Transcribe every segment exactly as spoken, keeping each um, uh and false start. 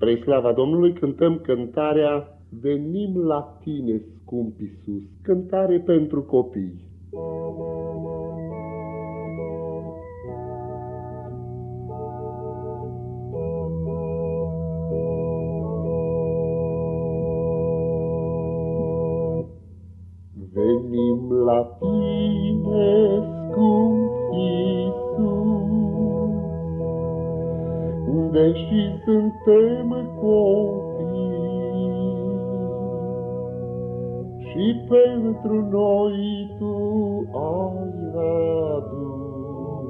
Spre slava Domnului cântăm cântarea Venim la tine, scump Iisus, cântare pentru copii. Venim la tine, scump Iisus, deși suntem copii, și pentru noi Tu ai adus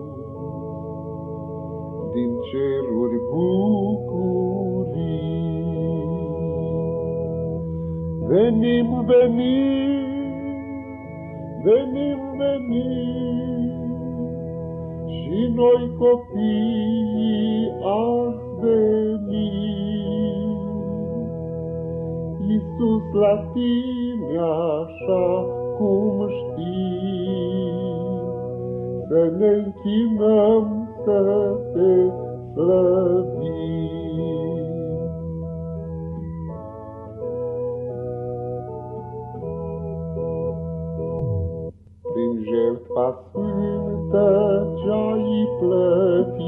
din ceruri bucurii. Venim, venim, venim, venim, și noi copiii azi venim. Iisus, la tine așa cum știi, să ne închinăm, să te slăvim. Prin jertfa sfântă ce-ai plătit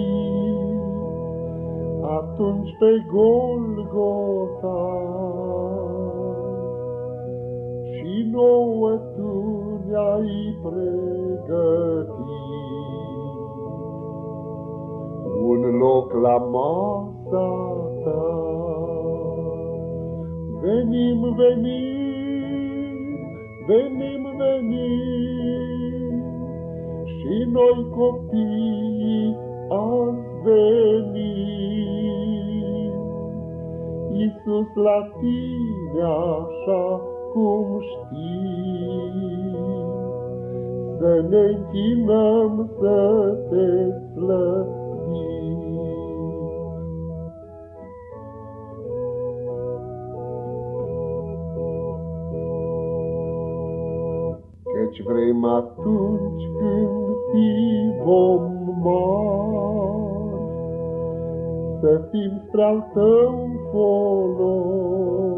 atunci pe Golgota, și nouă Tu ne-ai pregătit un loc la masa Ta. Venim, venim, venim, venim, și noi copiii azi venim. Iisus, la tine așa cum știi, să ne închinăm, să te slăvim. Căci vrem atunci când fi vom mari, să fim spre-al Tău folos,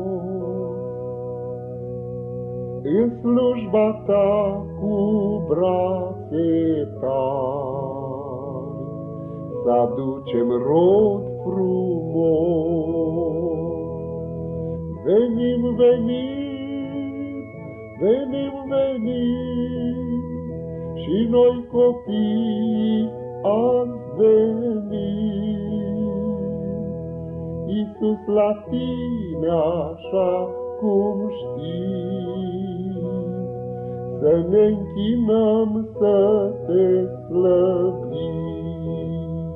în slujba Ta cu brațe tari, să aducem rod frumos. Venim, venim, venim, venim, și noi copiii azi venim. Iisus, la tine așa cum știi, să ne închinăm, să te slăvim.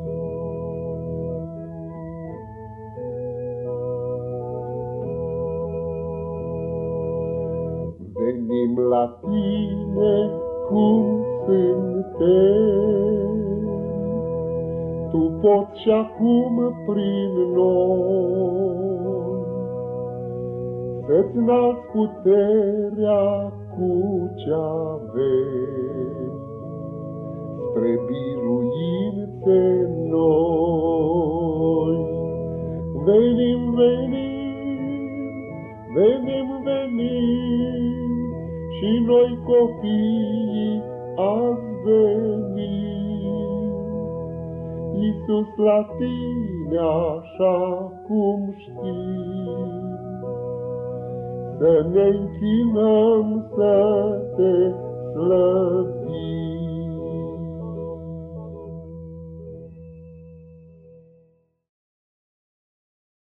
Venim la tine cum suntem, Tu poți și acum prin noi să-ți înalți puterea cu ce-avem, spre biruințe noi. Venim, venim, venim, venim, și noi copiii azi venim. Iisus, la tine așa cum știi, să ne închinăm, să te slăvim.